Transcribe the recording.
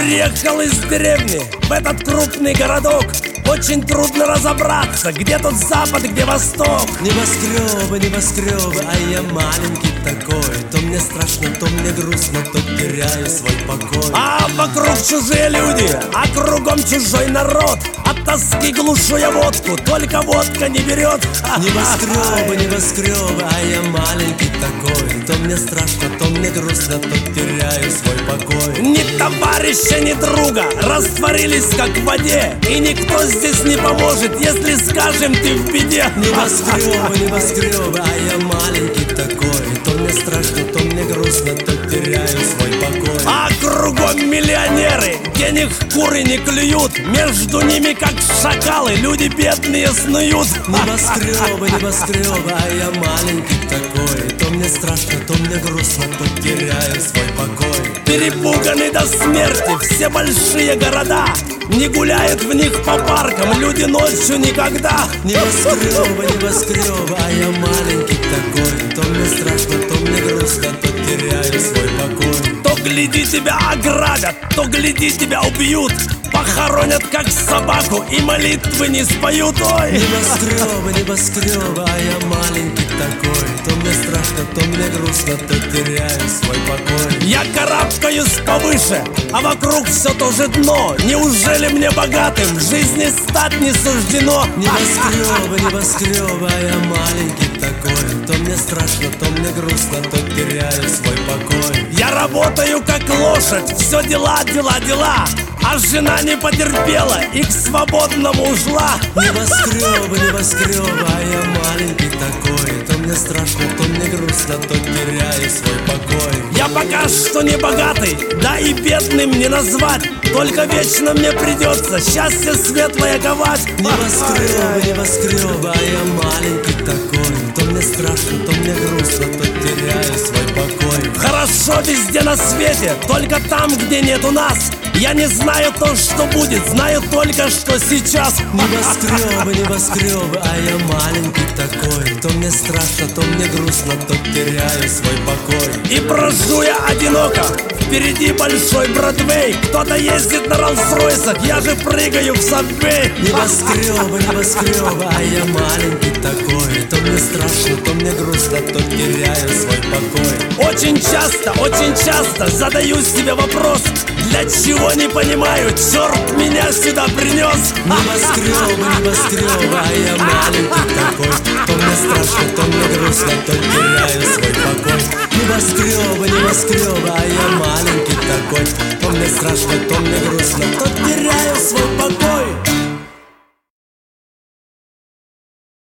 Приехал из деревни в этот крупный городок. Очень трудно разобраться, где тут запад, где восток. Небоскребы, небоскребы, а я маленький такой. То мне страшно, то мне грустно, то теряю свой покой. А вокруг чужие люди, а кругом чужой народ. От тоски глушу я водку, только водка не берет. Небоскребы, небоскребы, а я маленький такой. То мне страшно, то мне грустно, то теряю свой покой. Ни товарища, ни друга растворились как в воде. И никто здесь не поможет, если скажем, ты в беде. Небоскребы, небоскребы, а я маленький такой. То мне страшно, то мне грустно, то теряю свой покой. А кругом миллионеры, денег куры не клюют. Между ними, как шакалы, люди бедные снуют. Небоскребы, небоскребы, а я маленький такой. То мне страшно, то мне грустно, то теряю свой покой. Перепуганы до смерти все большие города. Не гуляют в них по паркам люди ночью никогда. Небоскребы, небоскребы, а я маленький такой. То мне страшно, то мне грустно, то теряю свой покой. То гляди тебя ограбят, то гляди тебя убьют. Похоронят как собаку и молитвы не споют. Ой! Небоскребы, небоскребы, а я маленький такой. То мне страшно, то мне грустно, то теряю свой покой. Я карабкаюсь повыше, а вокруг все то же дно. Неужели мне богатым в жизни стать не суждено? Небоскребы, небоскребы, а я маленький такой. То мне страшно, то мне грустно, то теряю свой покой. Я работаю как лошадь, все дела, дела, дела. А жена не потерпела и к свободному ушла. Небоскребы, небоскребы, а я маленький такой. То мне страшно, то мне грустно, то теряю свой покой. Я пока что не богатый, да и бедным не назвать. Только вечно мне придется счастье светлое ковать. Небоскребы, небоскребы, а я маленький такой. То мне страшно, то мне грустно, то теряю свой покой. Хорошо везде на свете, только там, где нету нас. Я не знаю то, что будет, знаю только, что сейчас. Небоскребы, небоскребы, а я маленький такой. То мне страшно, то мне грустно, то теряю свой покой. И брожу я одиноко, впереди большой Бродвей. Кто-то ездит на Роллс-Ройсах, я же прыгаю в Сабвей. Небоскребы, небоскребы, а я маленький такой. То мне страшно, то мне грустно, то теряю свой покой. Очень часто задаю себе вопрос: для чего не понимаю, черт меня сюда принес. Небоскребы, небоскребы, а я маленький такой. То мне страшно, то мне грустно, то теряю свой покой. Небоскребы, небоскребы, а я маленький такой. То мне страшно, то мне грустно, то теряю свой покой.